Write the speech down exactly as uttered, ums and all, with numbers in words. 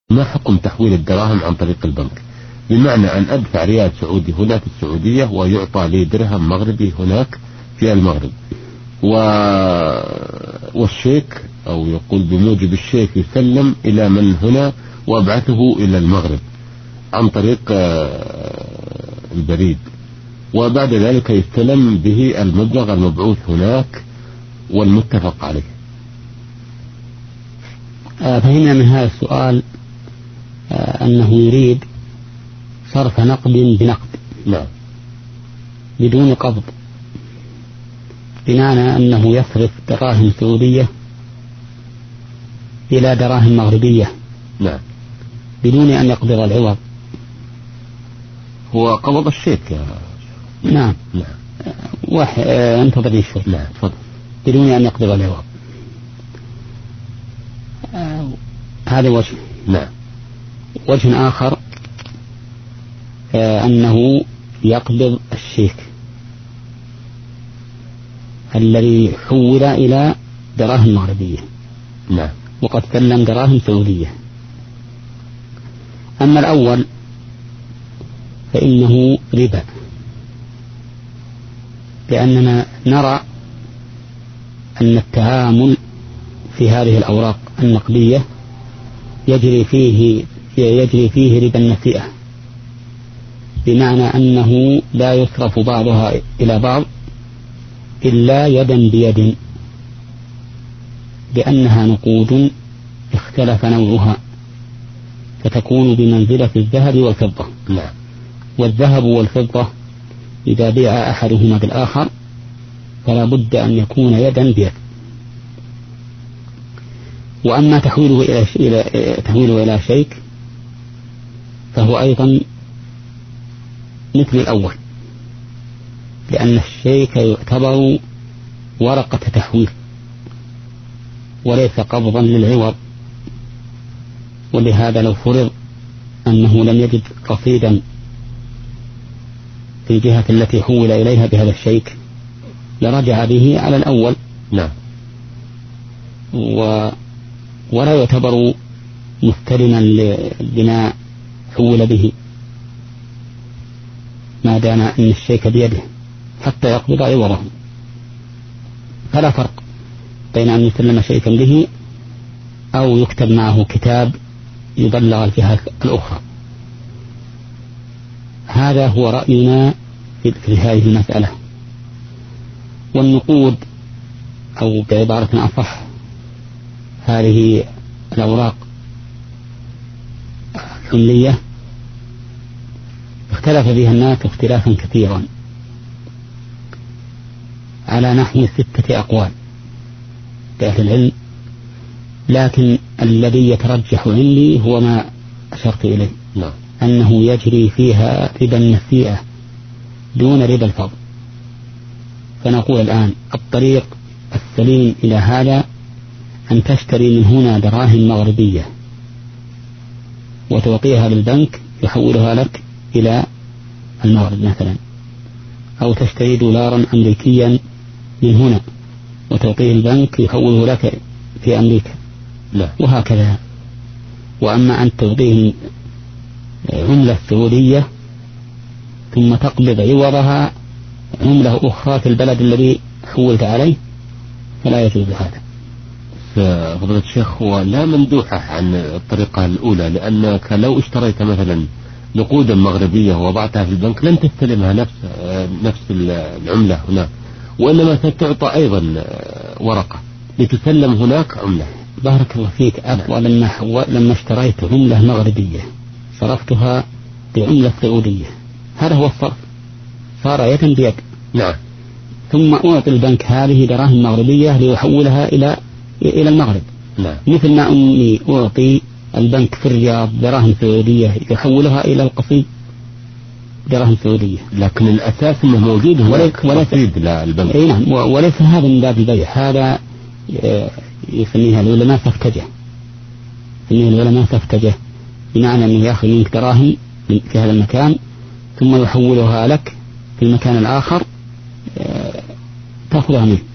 ما حكم تحويل الدراهم عن طريق البنك؟ بمعنى أن أدفع ريال سعودي هنا في السعودية ويعطى لي درهم مغربي هناك في المغرب، و... والشيك أو يقول بموجب الشيك يسلم إلى من هنا وأبعثه إلى المغرب عن طريق البريد، وبعد ذلك يستلم به المبلغ المبعوث هناك والمتفق عليه. فهمنا من هذا السؤال أنه يريد صرف نقد بنقد. نعم. بدون قبض، بمعنى أنه يصرف دراهم سعودية إلى دراهم مغربية. نعم. بدون أن يقبض العوض. هو قبض الشيك يا... نعم. نعم. واحد اه انتظرني شوي. نعم تفضل. بدون أن يقبض العوض. آه هذا وجه. نعم. وجه آخر آه أنه يقبض الشيك الذي حول إلى دراهم مغربية. نعم. وقد سلم دراهم سعودية. أما الأول فإنه ربا، لأننا نرى أن التعامل في هذه الأوراق النقدية يجري فيه يجري فيه ربا النسيئة، بمعنى أنه لا يصرف بعضها إلى بعض إلا يدا بيد، لأنها نقود اختلف نوعها، فتكون بمنزلة الذهب والفضة. نعم. والذهب والفضة إذا بيع أحدهما بالآخر فلا بد أن يكون يدا بيد. وأما تحويله إلى إلى تحويله إلى شيك فهو أيضا مثل الأول، لأن الشيك يعتبر ورقة تحويل وليس قبضا للعوض. ولهذا لو فرض أنه لم يجد رصيدا في الجهة التي حول إليها بهذا الشيك لرجع به على الأول. نعم. و... ولا يعتبر مستلما لما حول به ما دام أن الشيك بيده حتى يقبض عوضه. فلا فرق بين أن يسلم شيئا به أو يكتب معه كتاب يبلغ الجهات الأخرى. هذا هو رأينا في هذه المسألة. والنقود أو بعبارة أصح هذه الأوراق الحملية اختلف فيها الناس اختلافا كثيرا على نحو ستة أقوال لأهل العلم، لكن الذي يترجح عندي هو ما أشرت إليه. نعم. أنه يجري فيها ربا النسيئة دون ربا الفضل. فنقول الآن الطريق السليم إلى هذا أن تشتري من هنا دراهم مغربية وتوقيها للبنك يحولها لك إلى المغرب مثلا، أو تشتري دولارا أمريكيا من هنا وتوقيه البنك يحوله لك في أمريكا. لا. وهكذا. وأما أن توقيه عملة سعودية ثم تقبض عوضها عملة أخرى في البلد الذي حولت عليه فلا يجوز هذا. فضيلة الشيخ هو لا مندوحة عن الطريقة الأولى، لأنك لو اشتريت مثلا نقودا مغربية ووضعتها في البنك لن تستلمها نفس نفس العملة هناك، وإنما ستعطى أيضا ورقة لتسلم هناك عملة. بارك الله فيك. أبقى لما حو... لما اشتريت عملة مغربية صرفتها بعملة سعودية، هذا هو الصرف، صار يدا بيد. نعم. ثم أعطي البنك هذه دراهم مغربية ليحولها إلى إلى المغرب. نعم. مثل ما أني أعطي البنك في الرياض دراهم سعودية يحولها إلى القصيد دراهم سعودية، لكن الأساس أنه موجود هناك رصيد للبنك. أي نعم. وليس هذا من باب البيع، هذا يسميها العلماء سفتجة. يسميها العلماء سفتجة بمعنى أنه يأخذ منك دراهم في هذا المكان ثم يحولها لك في المكان الآخر تأخذها منه.